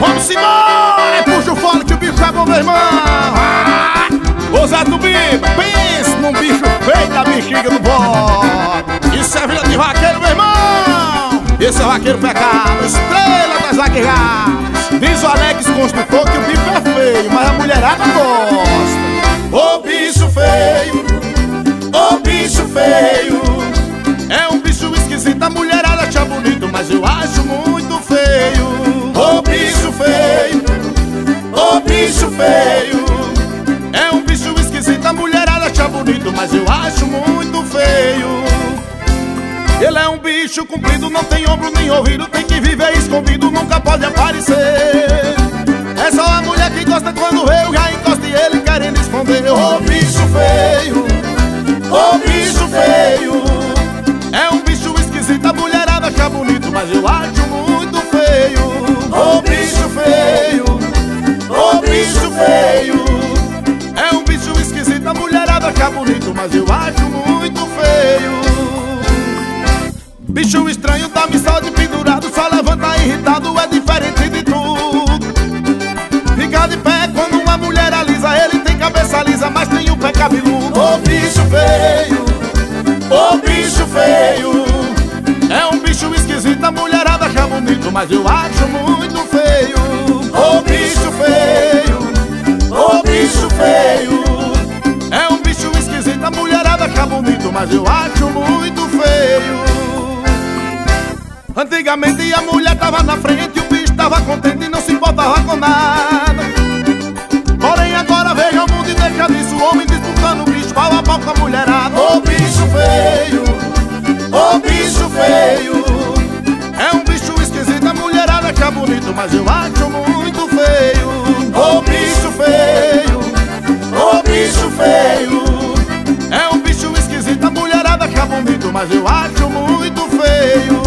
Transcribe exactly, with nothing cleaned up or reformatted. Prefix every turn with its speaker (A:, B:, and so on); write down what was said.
A: Vamos embora, e puxa o fole que o bicho é bom, meu irmão. Ah, ô Zé do Biba, pense num bicho feio da bexiga do bode. Isso é vida de vaqueiro, meu irmão. Esse é o vaqueiro pecado, estrela das vaqueiradas. Diz o Alex Construtor que o bicho é feio, mas a mulherada gosta. Ô bicho feio, ô bicho feio, é um bicho esquisito, a mulherada acha bonito, mas eu acho muito feio. Ô bicho feio, ô bicho feio, é um bicho esquisito, a mulherada acha bonito, mas eu acho muito feio. Ele é um bicho comprido, não tem ombro nem ouvido, tem que viver escondido, nunca pode aparecer. É só a mulher que gosta quando eu já encosto e ele querendo esconder. Ô bicho feio, ô bicho feio, é um bicho esquisito, a mulherada acha bonito, mas eu acho muito feio. Ô bicho feio, ô bicho feio, é um bicho esquisito, a mulherada acha bonito, mas eu acho muito feio. Bicho estranho, dá missão de pendurado, só levanta irritado, é diferente de tudo. Fica de pé quando uma mulher alisa, ele tem cabeça lisa, mas tem o pé cabeludo. Ô bicho feio, ô bicho feio, é um bicho esquisito, a mulherada acha bonito, mas eu acho muito feio. Ô bicho feio, ô bicho feio, é um bicho esquisito, a mulherada acha bonito, mas eu acho muito feio. Antigamente a mulher tava na frente, o bicho tava contente e não se importava com nada. Porém agora veja o mundo e deixa disso, o homem disputando o bicho pau a pau com a mulherada. Ô bicho feio, ô bicho feio, é um bicho esquisito, a mulherada acha bonito, mas eu acho muito feio. Ô bicho feio, ô bicho feio, é um bicho esquisito, a mulherada acha bonito, mas eu acho muito feio.